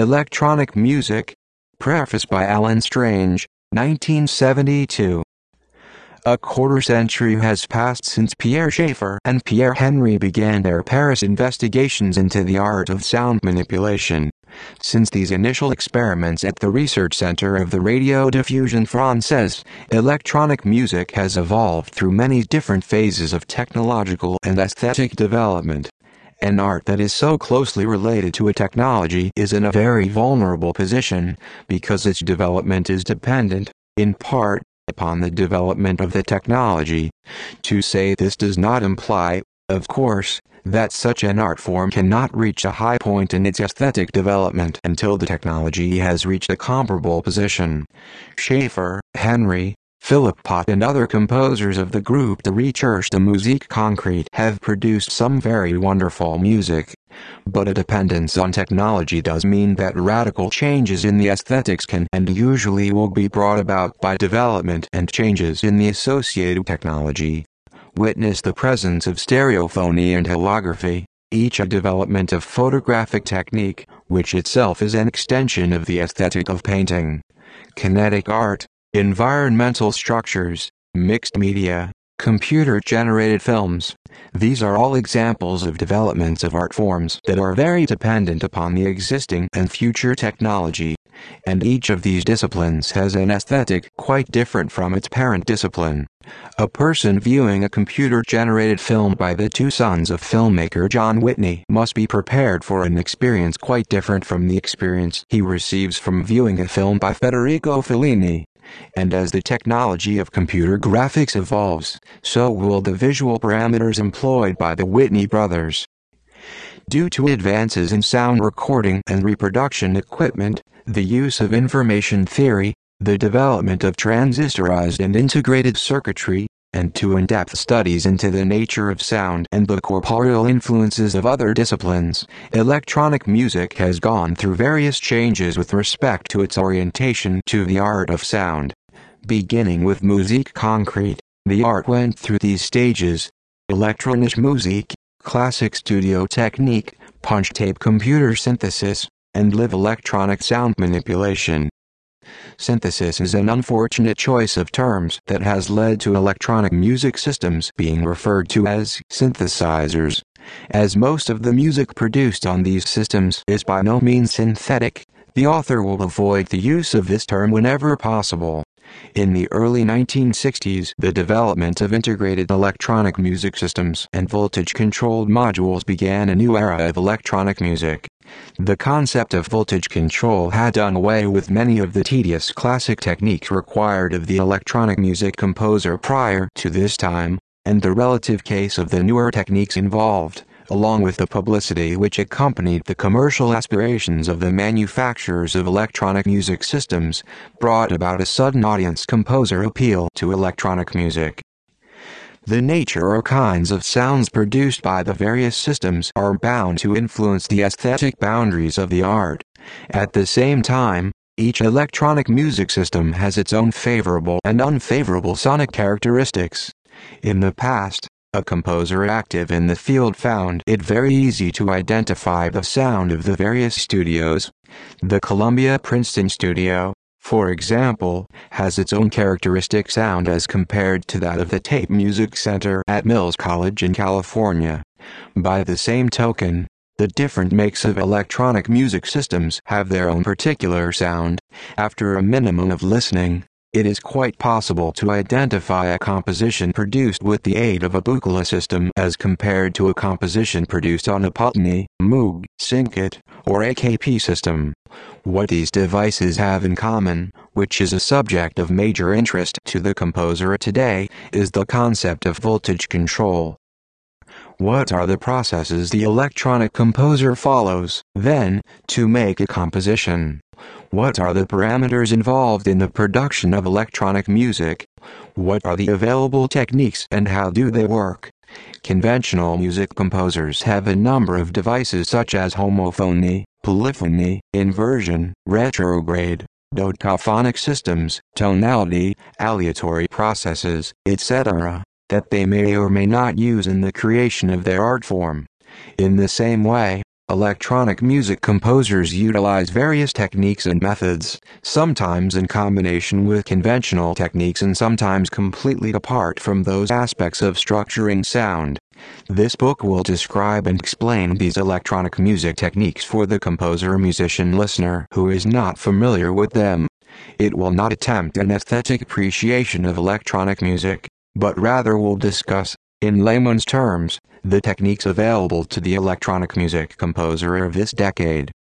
Electronic Music. Preface by Alan Strange, 1972. A quarter-century has passed since Pierre Schaeffer and Pierre Henry began their Paris investigations into the art of sound manipulation. Since these initial experiments at the research center of the Radio Diffusion Française, electronic music has evolved through many different phases of technological and aesthetic development. An art that is so closely related to a technology is in a very vulnerable position, because its development is dependent, in part, upon the development of the technology. To say this does not imply, of course, that such an art form cannot reach a high point in its aesthetic development until the technology has reached a comparable position. Schaeffer, Henry, Philippe Pot and other composers of the group De Recherche de Musique Concrète have produced some very wonderful music. But a dependence on technology does mean that radical changes in the aesthetics can and usually will be brought about by development and changes in the associated technology. Witness the presence of stereophony and holography, each a development of photographic technique, which itself is an extension of the aesthetic of painting. Kinetic art, environmental structures, mixed media, computer-generated films. These are all examples of developments of art forms that are very dependent upon the existing and future technology, and each of these disciplines has an aesthetic quite different from its parent discipline. A person viewing a computer-generated film by the two sons of filmmaker John Whitney must be prepared for an experience quite different from the experience he receives from viewing a film by Federico Fellini. And as the technology of computer graphics evolves, so will the visual parameters employed by the Whitney brothers. Due to advances in sound recording and reproduction equipment, the use of information theory, the development of transistorized and integrated circuitry, and to in-depth studies into the nature of sound and the corporeal influences of other disciplines, electronic music has gone through various changes with respect to its orientation to the art of sound. Beginning with Musique Concrète, the art went through these stages: Elektronische Musik, classic studio technique, punch-tape computer synthesis, and live electronic sound manipulation. Synthesis is an unfortunate choice of terms that has led to electronic music systems being referred to as synthesizers. As most of the music produced on these systems is by no means synthetic, the author will avoid the use of this term whenever possible. In the early 1960s, the development of integrated electronic music systems and voltage-controlled modules began a new era of electronic music. The concept of voltage control had done away with many of the tedious classic techniques required of the electronic music composer prior to this time, and the relative case of the newer techniques involved, along with the publicity which accompanied the commercial aspirations of the manufacturers of electronic music systems, brought about a sudden audience-composer appeal to electronic music. The nature or kinds of sounds produced by the various systems are bound to influence the aesthetic boundaries of the art. At the same time, each electronic music system has its own favorable and unfavorable sonic characteristics. In the past, a composer active in the field found it very easy to identify the sound of the various studios. The Columbia-Princeton studio, for example, has its own characteristic sound as compared to that of the Tape Music Center at Mills College in California. By the same token, the different makes of electronic music systems have their own particular sound. After a minimum of listening, it is quite possible to identify a composition produced with the aid of a Buchla system as compared to a composition produced on a Putney, Moog, Synchet, or AKP system. What these devices have in common, which is a subject of major interest to the composer today, is the concept of voltage control. What are the processes the electronic composer follows, then, to make a composition? What are the parameters involved in the production of electronic music? What are the available techniques and how do they work? Conventional music composers have a number of devices such as homophony, polyphony, inversion, retrograde, dodecaphonic systems, tonality, aleatory processes, etc., that they may or may not use in the creation of their art form. In the same way, Electronic music composers utilize various techniques and methods, sometimes in combination with conventional techniques and sometimes completely apart from those aspects of structuring sound. This book will describe and explain these electronic music techniques for the composer or musician listener who is not familiar with them. It will not attempt an aesthetic appreciation of electronic music, but rather will discuss, in layman's terms, the techniques available to the electronic music composer of this decade.